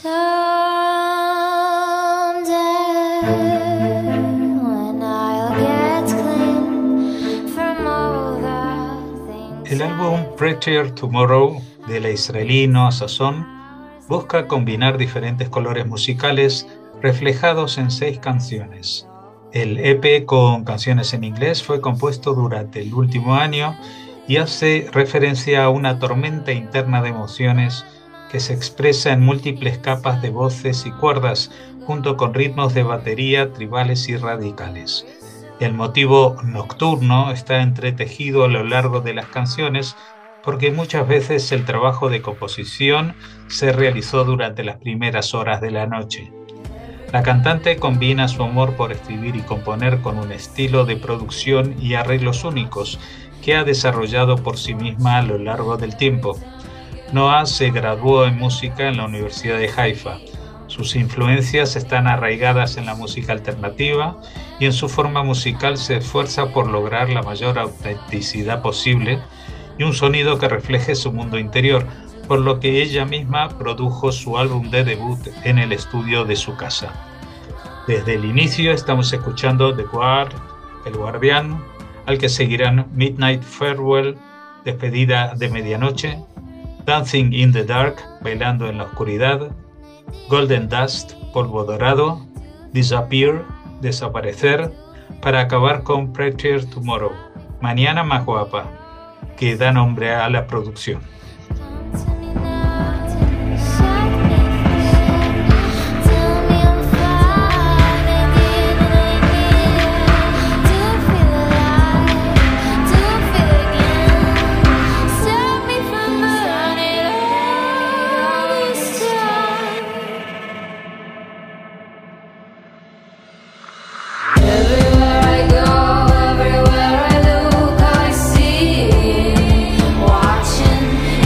El álbum Prettier Tomorrow de la israelí Noa Sasson busca combinar diferentes colores musicales reflejados en 6 canciones. El EP con canciones en inglés fue compuesto durante el último año y hace referencia a una tormenta interna de emociones que se expresa en múltiples capas de voces y cuerdas, junto con ritmos de batería tribales y radicales. El motivo nocturno está entretejido a lo largo de las canciones porque muchas veces el trabajo de composición se realizó durante las primeras horas de la noche. La cantante combina su amor por escribir y componer con un estilo de producción y arreglos únicos que ha desarrollado por sí misma a lo largo del tiempo. Noa se graduó en música en la Universidad de Haifa. Sus influencias están arraigadas en la música alternativa y en su forma musical se esfuerza por lograr la mayor autenticidad posible y un sonido que refleje su mundo interior, por lo que ella misma produjo su álbum de debut en el estudio de su casa. Desde el inicio estamos escuchando The Guard, El Guardián, al que seguirán Midnight Farewell, Despedida de Medianoche, Dancing in the Dark, Bailando en la Oscuridad, Golden Dust, Polvo Dorado, Disappear, Desaparecer, para acabar con Prettier Tomorrow, Mañana Más Guapa, que da nombre a la producción. Everywhere I go, everywhere I look, I see, watching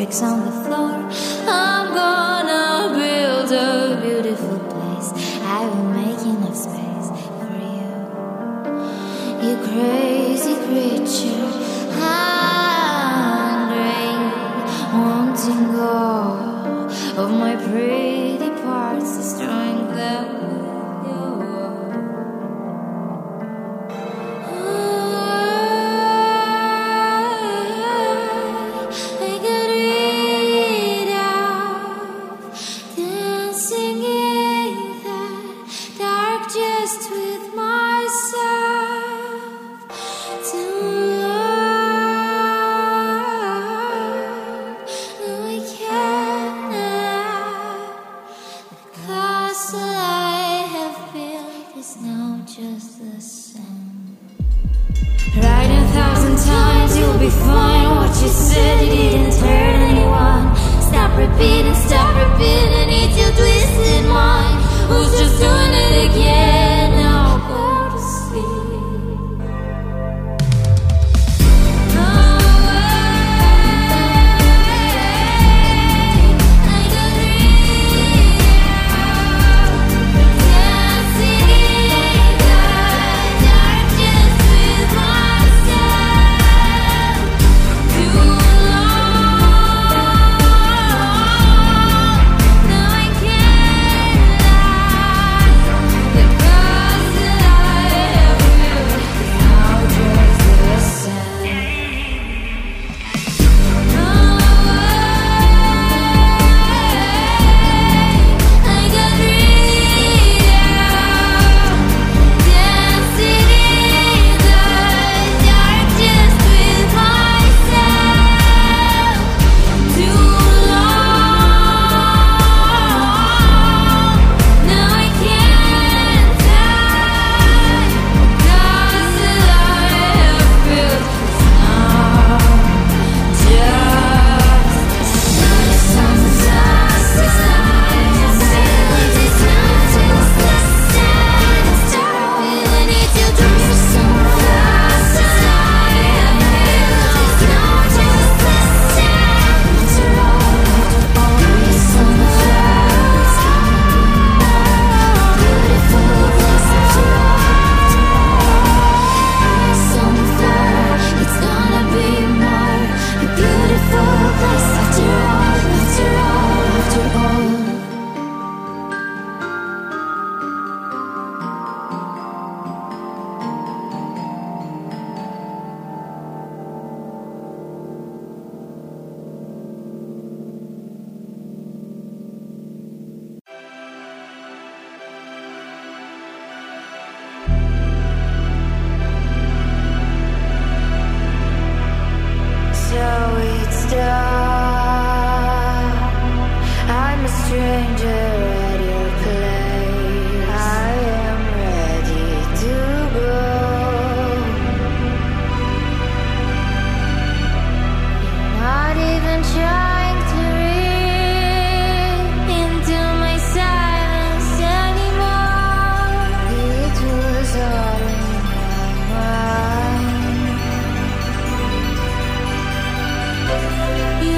bricks on the floor. I'm gonna build a beautiful place. I will make enough space for you. You crazy creature, hungry, wanting all of my pretty parts, destroying them with you. I got rid of dancing in the dark just with myself to love. No, I cannot. The castle I have built is now just the sand. Write 1,000 times, you'll be fine. What you said, you didn't hurt anyone. Stop repeating, it's your twisted mind. Who's just doing it again? Now go to sleep. I got rid of dancing in the dark just with myself. Too long. Now I can't lie. The castle I have built is now just the sand. I got rid of dancing in the dark just with myself. Too long. Now I can't die. The castle I have built is now it's gonna be more a beautiful place after all, after all, after all. So it's done. I'm a stranger at your place. I am ready to go. You're not even trying to read into my silence anymore. It was all in my mind.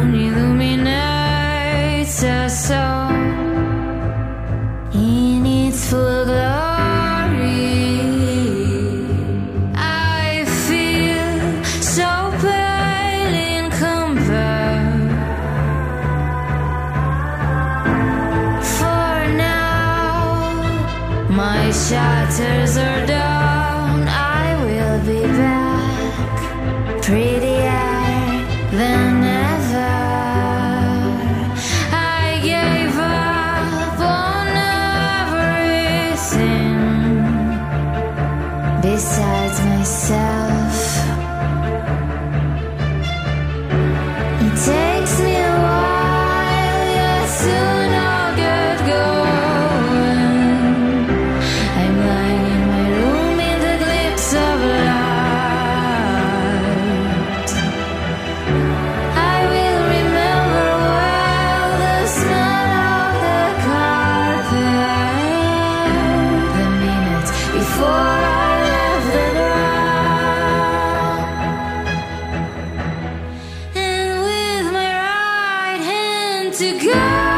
moon illuminates us all in its full glory. I feel so pale in comfort. For now, my shatters are down. I will be back, prettier than ever. I gave up on everything besides myself. It takes me a while, yet soon I'll get going. I'm lying in my room in the glimpse of light. I will remember well the smell of the carpet, the minutes before I left the ground, and with my right hand to go.